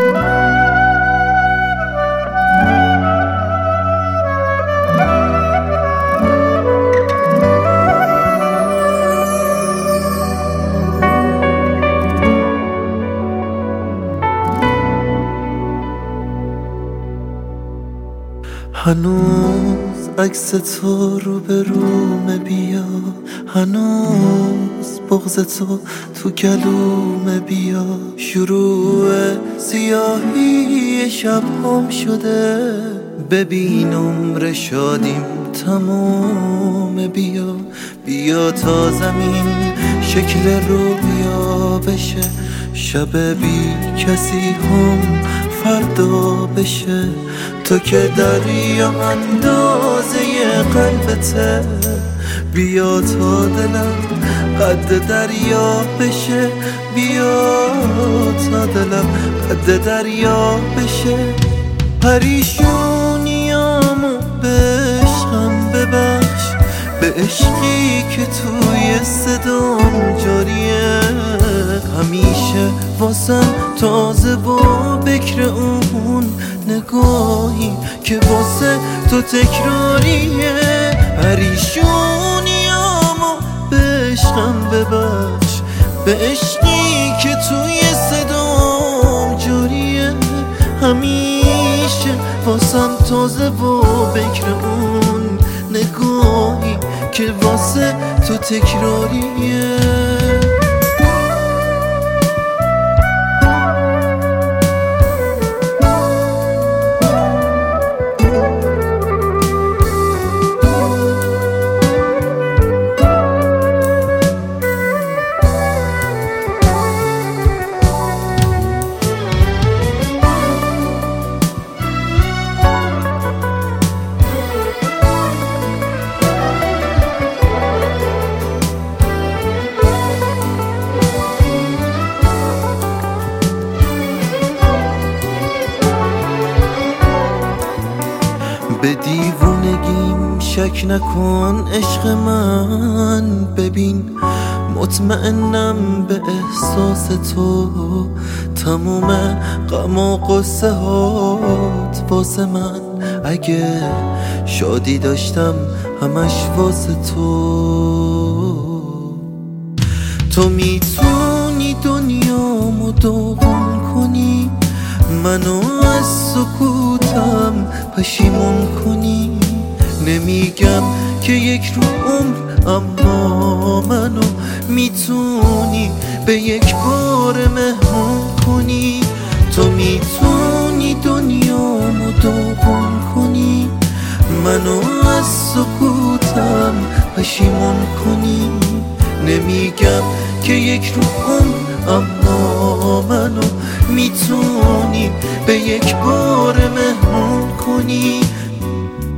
هنوز عکس تو رو به رومه بیا، هنوز بغض تو گلومه بیا. شروع سیاهی شب هم شده، ببین عمر شادیم تموم. بیا بیا تا زمین شکل رو بیا بشه، شب بی کسی هم فردا بشه. تو که دریا اندازه قلبته، بیا تا دلم قد دریا بشه، بیا تا دلم قد دریا بشه. پریشونیامو به عشقم ببخش، به عشقی که توی صدام جاریه. همیشه واسم تازه و بکر اون نگاهی که واسه تو تکراریه. پریشونیامو به عشقم ببخش، به عشقی که توی صدام جاریه. همیشه واسم تازه و بکر اون نگاهی که واسه تو تکراریه. به دیوونگیم شک نکن عشق من، ببین مطمئنم به احساس تو. تموم غم و قصه هات واسه من، اگه شادی داشتم همش واسه تو. تو میتونی دنیامو داغون کنی، منو از سکوتم پشیمون کنی. نمیگم که یک رو عمر، اما منو میتونی به یک بار مهمون کنی. تو میتونی دنیامو داغون کنی، منو از سکوتم پشیمون کنی. نمیگم که یک رو عمر، اما منو میتونی به یک بار مهمون کنی.